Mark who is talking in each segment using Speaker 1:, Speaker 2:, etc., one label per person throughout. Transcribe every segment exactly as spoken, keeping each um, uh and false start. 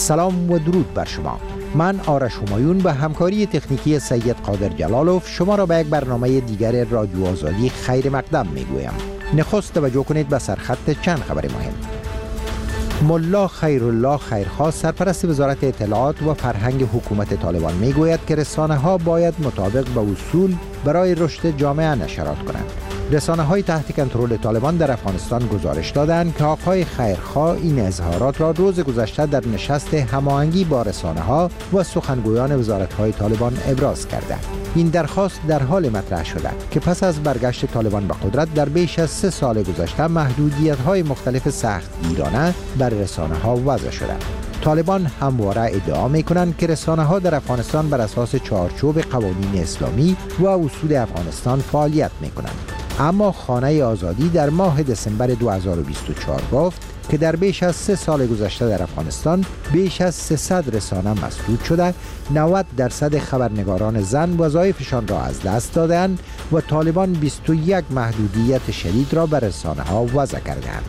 Speaker 1: سلام و درود بر شما. من آرش همایون به همکاری تکنیکی سید قادر جلالوف شما را به یک برنامه دیگر رادیو آزادی خیر مقدم میگویم. نخست توجه کنید به سرخط چند خبر مهم. ملا خیرالله خیرخواه سرپرست وزارت اطلاعات و فرهنگ حکومت طالبان میگوید که رسانه ها باید مطابق به اصول برای رشد جامعه نشرات کنند. رسانه های تحت کنترل طالبان در افغانستان گزارش دادند که آقای خیرخواه این اظهارات را روز گذشته در نشست هماهنگی با رسانه ها و سخنگویان وزارت های طالبان ابراز کرده. این درخواست در حال مطرح شده که پس از برگشت طالبان به قدرت در بیش از سه سال گذشته محدودیت های مختلف سختگیرانه بر رسانه ها وضع شده. طالبان همواره ادعا می‌کنند که رسانه‌ها در افغانستان بر اساس چارچوب قوانین اسلامی و اصول افغانستان فعالیت می‌کنند. اما خانه آزادی در ماه دسامبر دو هزار و بیست و چهار گفت که در بیش از سه سال گذشته در افغانستان بیش از سیصد رسانه مسدود شده، نود درصد خبرنگاران زن وظایفشان را از دست دادند و طالبان بیست و یک محدودیت شدید را بر رسانه‌ها وضع کردند.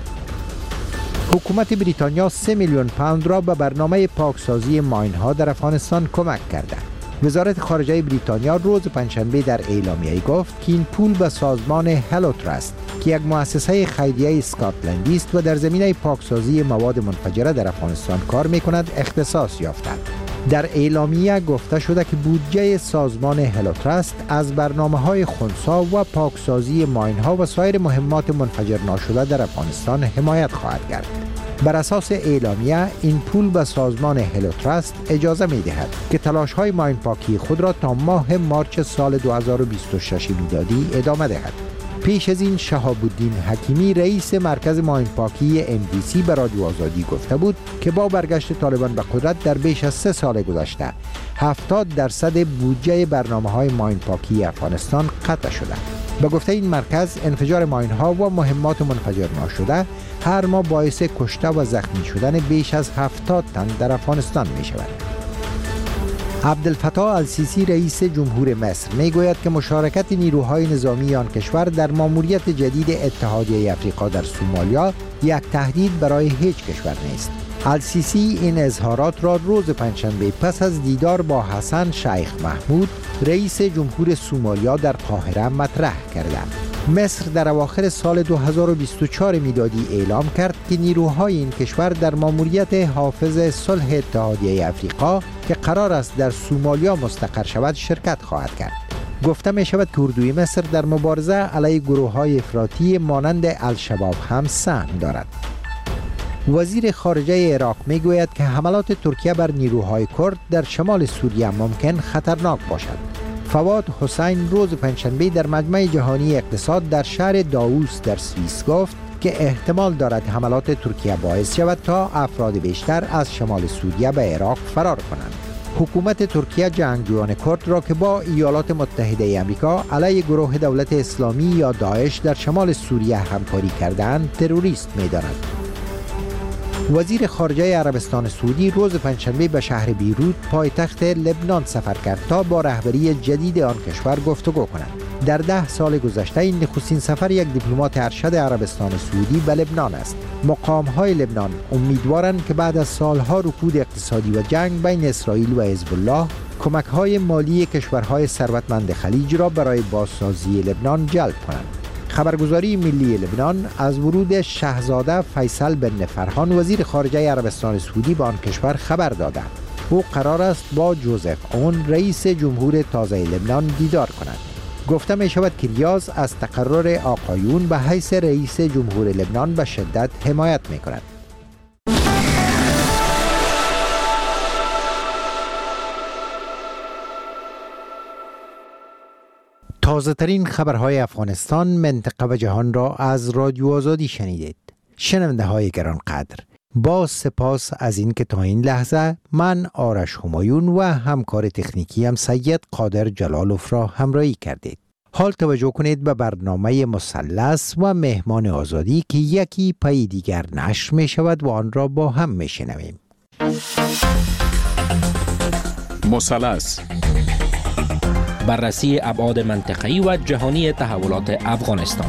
Speaker 1: حکومت بریتانیا سه میلیون پوند را به برنامه پاکسازی ماین‌ها در افغانستان کمک کرده. وزارت خارجه بریتانیا روز پنجشنبه در اعلامیه گفت که این پول به سازمان هلو تراست که یک مؤسسه خیریه اسکاتلندی است و در زمینه پاکسازی مواد منفجره در افغانستان کار می‌کند اختصاص یافته. در اعلامیه گفته شده که بودجه سازمان هلو تراست از برنامه‌های خنثی و پاکسازی ماین‌ها و سایر مهمات منفجر ناشده در افغانستان حمایت خواهد کرد. بر اساس اعلامیه این پول به سازمان هلو تراست اجازه می‌دهد که تلاش‌های ماین پاکی خود را تا ماه مارچ سال دو هزار و بیست و شش میلادی ادامه دهد. پیش از این شهاب الدین حکیمی رئیس مرکز ماین پاکی ام دی سی به رادیو آزادی گفته بود که با برگشت طالبان به قدرت در بیش از سه سال گذشته هفتاد درصد بودجه برنامه‌های ماین پاکی افغانستان قطع شده. به گفته این مرکز انفجار ماین‌ها و مهمات منفجر ناشده هر ماه باعث کشته و زخمی شدن بیش از هفتاد تن در افغانستان می شود. عبدالفتاح السیسی رئیس جمهور مصر می گوید که مشارکت نیروهای نظامی آن کشور در ماموریت جدید اتحادیه افریقا در سومالیا یک تهدید برای هیچ کشور نیست. السیسی این اظهارات را روز پنجشنبه پس از دیدار با حسن شیخ محمود رئیس جمهور سومالیا در قاهره مطرح کرده. مصر در اواخر سال دو هزار و بیست و چهار میلادی اعلام کرد که نیروهای این کشور در ماموریت حافظ صلح اتحادیه افریقا که قرار است در سومالیا مستقر شود شرکت خواهد کرد. گفته می شود که اردوی مصر در مبارزه علیه گروه‌های افراطی مانند الشباب هم سهم دارد. وزیر خارجه عراق می گوید که حملات ترکیه بر نیروهای کرد در شمال سوریه ممکن خطرناک باشد. فواد حسین روز پنجشنبه در مجمع جهانی اقتصاد در شهر داووس در سوئیس گفت که احتمال دارد حملات ترکیه باعث شود تا افراد بیشتر از شمال سوریه به عراق فرار کنند. حکومت ترکیه جنگجویان کرد را که با ایالات متحده آمریکا علیه گروه دولت اسلامی یا داعش در شمال سوریه همکاری کردند تروریست می‌داند. وزیر خارجه عربستان سعودی روز پنجشنبه به شهر بیروت پایتخت لبنان سفر کرد تا با رهبری جدید آن کشور گفتگو کند. در ده سال گذشته این نخستین سفر یک دیپلمات ارشد عربستان سعودی به لبنان است. مقام‌های لبنان امیدوارند که بعد از سالها رکود اقتصادی و جنگ بین اسرائیل و حزب الله کمک‌های مالی کشورهای ثروتمند خلیج را برای بازسازی لبنان جلب کنند. خبرگزاری ملی لبنان از ورود شاهزاده فیصل بن فرحان وزیر خارجه عربستان سعودی به آن کشور خبر داده. او قرار است با جوزف اون رئیس جمهور تازه لبنان دیدار کند. گفته می شود که ریاض از تقرر آقایون به حیث رئیس جمهور لبنان به شدت حمایت می کند. تازه ترین خبرهای افغانستان، منطقه و جهان را از رادیو آزادی شنیدید. شنونده های گرانقدر، با سپاس از این که تا این لحظه من آرش همایون و همکار تکنیکی هم سید قادر جلالوف را همراهی کردید. حال توجه کنید به برنامه مثلث و مهمان آزادی که یکی پای دیگر نشر می شود و آن را با هم می شنویم.
Speaker 2: مثلث،
Speaker 3: بررسی ابعاد منطقه‌ای و جهانی تحولات افغانستان.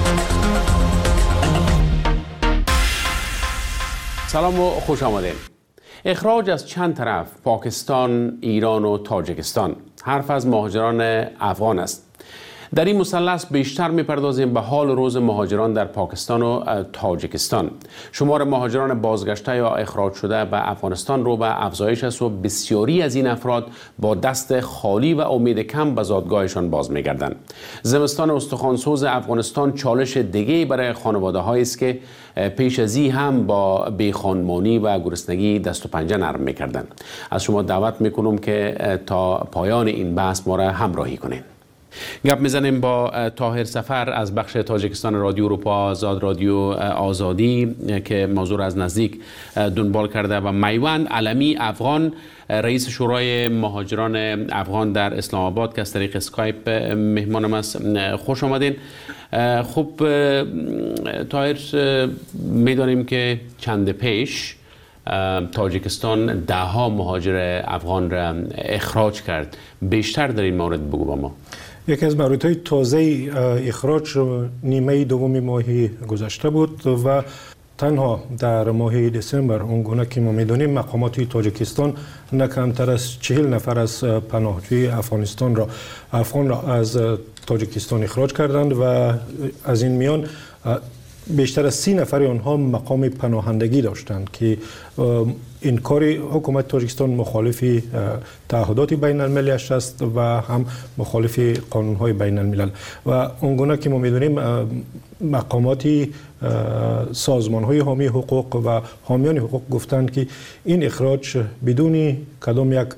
Speaker 4: سلام و خوش آمدید.
Speaker 2: اخراج از چند طرف، پاکستان، ایران و تاجیکستان. حرف از مهاجران افغان است. در این مثلث بیشتر می‌پردازیم به حال روز مهاجران در پاکستان و تاجیکستان. شمار مهاجران بازگشته یا اخراج شده به افغانستان رو به افزایش است و بسیاری از این افراد با دست خالی و امید کم به زادگاهشان باز می‌گردند. زمستان استخوان‌سوز افغانستان چالش دیگه‌ای برای خانواده‌هایی است که پیش از این هم با بیخانمانی و گرسنگی دست و پنجه نرم می‌کردند. از شما دعوت می‌کنم که تا پایان این بحث ما را همراهی کنید. گپ میزنیم با طاهر سفر از بخش تاجیکستان رادیو اروپا آزاد، رادیو آزادی، که موضوع از نزدیک دنبال کرده، و میوند علمی افغان، رئیس شورای مهاجران افغان در اسلام آباد، که از طریق اسکایپ مهمانم است. خوش آمدین. خب طاهر، میدانیم که چند پیش تاجیکستان ده ها مهاجر افغان را اخراج کرد. بیشتر در این مورد بگو با ما.
Speaker 4: یکی از موردهای تازه اخراج نیمه دوم ماه گذشته بود و تنها در ماه دسامبر اونگونه که ما میدونیم مقامات تاجیکستان نه کمتر از چهل نفر از پناهجوی افغانستان را افغان را از تاجیکستان اخراج کردند و از این میان بیشتر از سی نفر آنها مقام پناهندگی داشتند که این کار حکومت تاجیکستان مخالف تعهدات بین المللی است و هم مخالف قانون‌های بین الملل و اونگونه که ما می‌دونیم مقامات سازمان‌های حامی حقوق و حامیان حقوق گفتند که این اخراج بدون کدام یک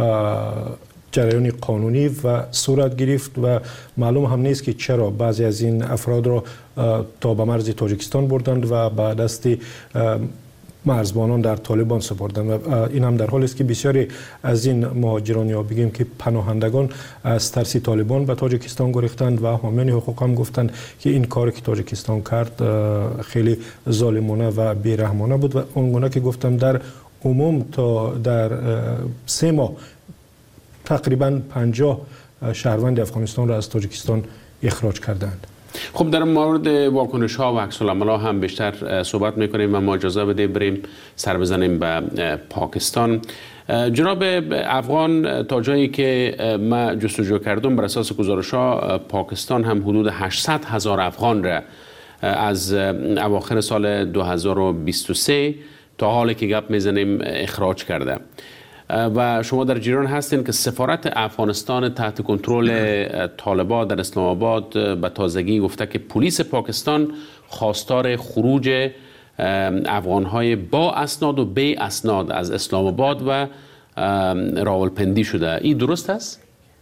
Speaker 4: جریان قانونی و صورت گرفت و معلوم هم نیست که چرا بعضی از این افراد را تا به مرز تاجیکستان بردند و به دست مرزبانان در طالبان سپردند و این هم در حالی است که بسیاری از این مهاجران یا بگیم که پناهندگان از ترس طالبان به تاجیکستان گریختند و حامیان حقوق هم گفتند که این کاری که تاجیکستان کرد خیلی ظالمانه و بیرحمانه بود و اونگونه که گفتم در عموم تا در سه ماه تقریباً پنجاه شهروند افغانستان را از تاجیکستان اخراج کردند.
Speaker 2: خب در مورد واکنش ها و عکس العمل هم بیشتر صحبت میکنیم و ما اجازه بده بریم سر بزنیم به پاکستان. جناب افغان، تا جایی که ما جستجو کردم بر اساس گزارش ها، پاکستان هم حدود هشتصد هزار افغان را از اواخر سال دو هزار و بیست و سه تا حالی که گپ میزنیم اخراج کرده و شما در جریان هستین که سفارت افغانستان تحت کنترل طالبان در اسلام آباد به تازگی گفته که پلیس پاکستان خواستار خروج افغانهای با اسناد و بی اسناد از اسلام آباد و راولپندی شده. این درست است؟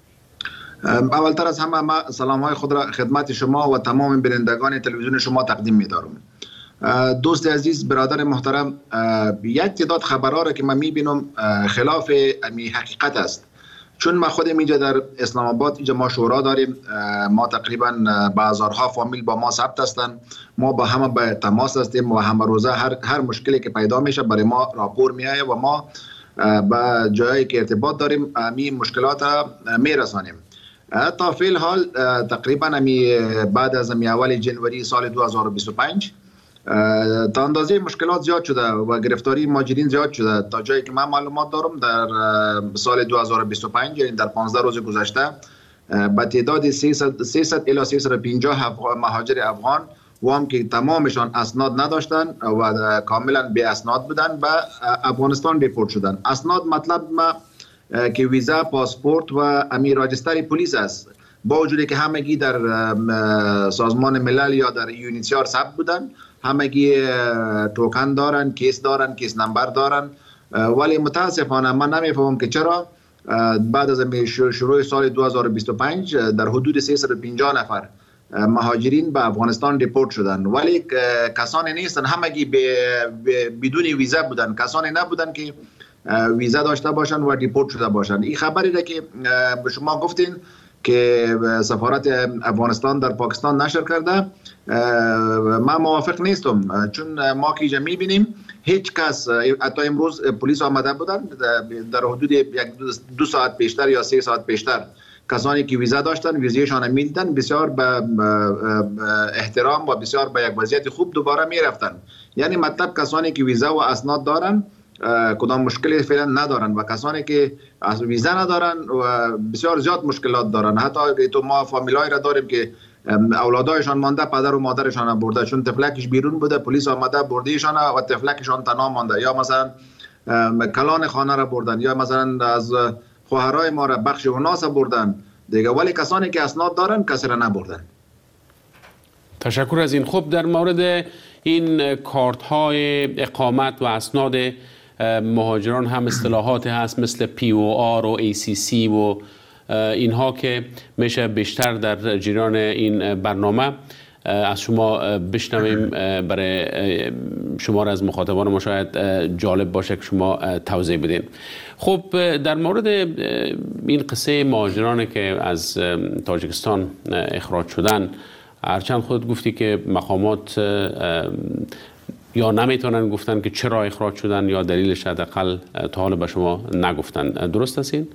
Speaker 5: اولتر از همه ما سلام‌های خود را خدمت شما و تمام بینندگان تلویزیون شما تقدیم می‌دارم. دوست عزیز، برادر محترم، یک تعداد خبرها را که من میبینم خلاف امی حقیقت است. چون ما خودم اینجا در اسلام آباد اینجا ما شورا داریم، ما تقریبا به هزارها فامیل با ما ثبت هستند، ما با همه به تماس هستیم و همه روزه هر هر مشکلی که پیدا میشه برای ما راپور میآید و ما به جایی که ارتباط داریم امی مشکلات میرسانیم. تا فعل حال تقریبا امی بعد از امی اول جنوری سال دو هزار و بیست و پنج تا اندازه مشکلات زیاد شده و گرفتاری مهاجرین زیاد شده. تا جایی که من معلومات دارم در سال دو هزار و بیست و پنج یعنی در پانزده روز گذشته با تعداد سیصد الی سیصد و پنجاه مهاجر افغان و هم که تمامشان اسناد نداشتن و کاملا بی اسناد بودن به افغانستان دیپورت شدن. اسناد مطلب ما که ویزا، پاسپورت و امی راجستر پلیس است، با وجودی که همگی در سازمان ملل یا در یونیسیار ثبت بودن، همگی توکن دارن، کیس دارن، کیس نمبر دارن، ولی متاسفانه من نمیفهمم که چرا بعد از شروع سال دو هزار و بیست و پنج در حدود سیصد و پنجاه نفر مهاجرین به افغانستان دیپورت شدن، ولی کسانی نیستن، همگی بدون ویزا بودن، کسانی نبودن که ویزا داشته باشن و دیپورت شده باشن. این خبری را که به شما گفتین که سفارت افغانستان در پاکستان نشر کرده، من موافق نیستم، چون ما که اینجا میبینیم هیچ کس، حتی امروز پلیس آمده بودن در حدود یک دو ساعت پیشتر یا سه ساعت پیشتر، کسانی که ویزا داشتن ویزایشان میدیدن، بسیار به احترام و بسیار به یک وضعیت خوب دوباره میرفتن. یعنی مطلب کسانی که ویزا و اسناد دارن کدام مشکلی فعلا ندارن و کسانی که از ویزا ندارن و بسیار زیاد مشکلات دارن. حتی تو ما فامیلای را داریم که اولادایشان مانده، پدر و مادرشان برده، چون تفلکش بیرون بوده، پلیس آمده بردیشان و تفلکشان تنها مانده، یا مثلا کلان خانه را بردن، یا مثلا از خواهرای ما را بخش اوناس بردن دیگه، ولی کسانی که اسناد دارن کسی را نبردن.
Speaker 2: تشکر از این. خب در مورد این کارت های اقامت و اسناد مهاجران هم اصطلاحات هست مثل پی او آر و ای سی سی و اینها که میشه بیشتر در جریان این برنامه از شما بشنویم. برای شما از مخاطبان ما شاید جالب باشه که شما توضیح بدین. خب در مورد این قصه مهاجرانی که از تاجیکستان اخراج شدن، هرچند خود گفتی که مقامات یا نمیتونن گفتن که چرا اخراج شدن یا دلیلش حداقل تا حالا به شما نگفتن، درست است این؟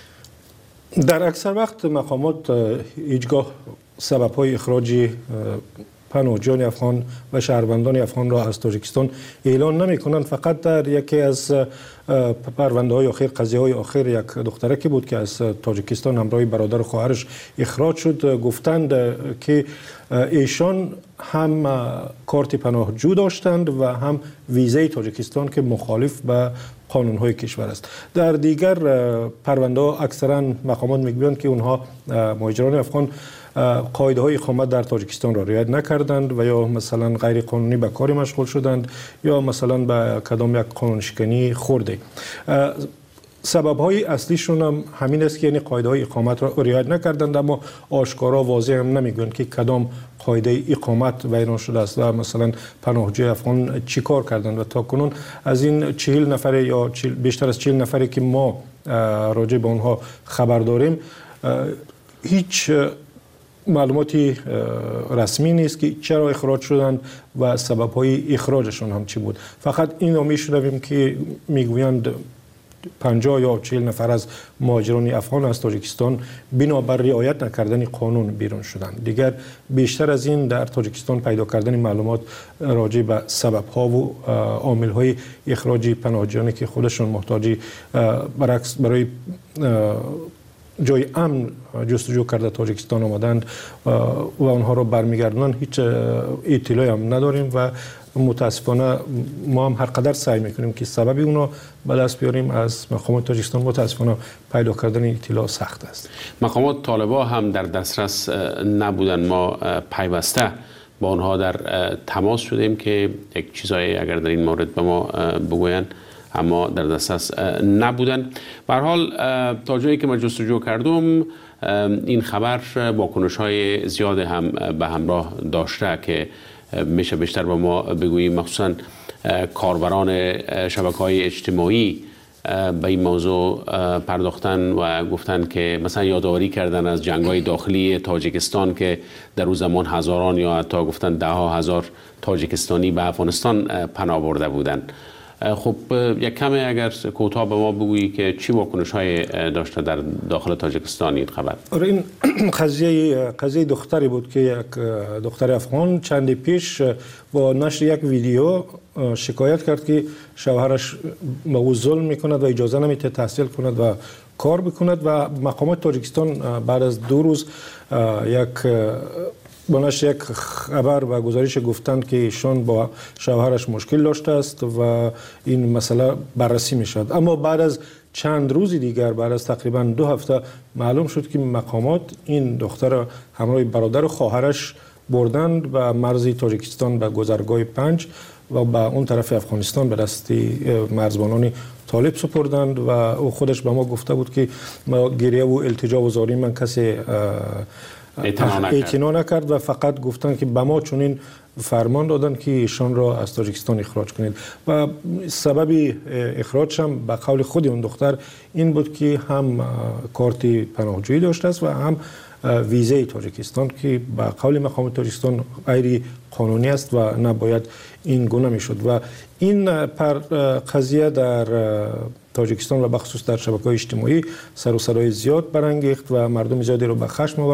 Speaker 4: در اکثر وقت مقامات هیچگاه سبب‌های اخراج پناهجویان افغان و شهروندان افغان را از تاجیکستان اعلان نمی کنند. فقط در یکی از پرونده های آخر، قضیه های آخر، یک دختره که بود که از تاجیکستان همراه برادر و خواهرش اخراج شد، گفتند که ایشان هم کارت پناهجو داشتند و هم ویزای تاجیکستان که مخالف به قانون های کشور است. در دیگر پرونده ها اکثرا مقامات میگویند که اونها مهاجران افغان قاعده های اقامت در تاجیکستان را رعایت نکردند و یا مثلا غیر قانونی به کاری مشغول شدند یا مثلا به کدام یک قانون شکنی خورده. سبب های اصلیشون هم همین است که یعنی قاعده های اقامت را رعایت نکردند، اما آشکارا واضح هم نمیگویند که کدام قاعده اقامت بیان شده است و مثلا پناهجوی افغان چی کار کردند. و تا کنون از این چهل نفر یا بیشتر از چهل نفری که ما راجع به اونها خبر داریم، هیچ معلوماتی رسمی نیست که چرا اخراج شدند و سبب‌های اخراجشون هم چی بود. فقط این رو میشنویم که میگویند پنجاه یا چهل نفر از مهاجران افغان از تاجیکستان بنابر رعایت نکردن قانون بیرون شدند. دیگر بیشتر از این در تاجیکستان پیدا کردن معلومات راجع به سبب‌ها و عامل‌های اخراج پناهجویانی که خودشون محتاج برعکس برای جای امن جستجو کرده تاجیکستان آمدند و آنها را برمیگردونن هیچ اطلاعی هم نداریم و متاسفانه ما هم هر قدر سعی میکنیم که سبب اونا به دست بیاریم از مقامات تاجیکستان، متاسفانه پیدا کردن اطلاع سخت است.
Speaker 2: مقامات طالبا هم در دسترس نبودن، ما پیوسته با آنها در تماس شدیم که یک چیزایی اگر در این مورد به ما بگوین، اما در دسترس نبودن. به هر حال تا جایی که من جستجو کردم این خبر واکنش‌های زیاد هم به همراه داشته که میشه بیشتر با ما بگوییم، مخصوصا کاربران شبکه‌های اجتماعی به این موضوع پرداختن و گفتن که مثلا یادآوری کردن از جنگ‌های داخلی تاجیکستان که در اون زمان هزاران یا حتی گفتن ده ها هزار تاجیکستانی به افغانستان پناه برده بودند. خب یک کمی اگر کوتاه به ما بگویی که چی واکنش‌های داشته در داخل تاجیکستان این خبر؟
Speaker 4: آره، این قضیه قضیه دختری بود که یک دختر افغان چندی پیش با نشر یک ویدیو شکایت کرد که شوهرش به او ظلم میکند و اجازه نمیده تحصیل کند و کار بکند و مقامات تاجیکستان بعد از دو روز یک بناش یک خبر و گزارش گفتند که ایشان با شوهرش مشکل داشته است و این مسئله بررسی می شد. اما بعد از چند روز دیگر، بعد از تقریبا دو هفته معلوم شد که مقامات این دختر همراه برادر و خواهرش بردند و مرز تاجیکستان به گذرگاه پنج و به اون طرف افغانستان به دست مرزبانان طالب سپردند و او خودش به ما گفته بود که ما گریه و التجا و زاری من کسی اعتنا نکرد و فقط گفتن که به ما چنین فرمان دادن که ایشان را از تاجیکستان اخراج کنید و سبب اخراج هم به قول خود اون دختر این بود که هم کارت پناهجویی داشته است و هم ویزای تاجیکستان که به قول مقام تاجیکستان غیر قانونی است و نباید این گونه میشد و این پر قضیه در تاجیکستان و بخصوص در شبکه‌های اجتماعی سر و صدای زیاد برانگیخت و مردم زیادی رو به خشم آورد.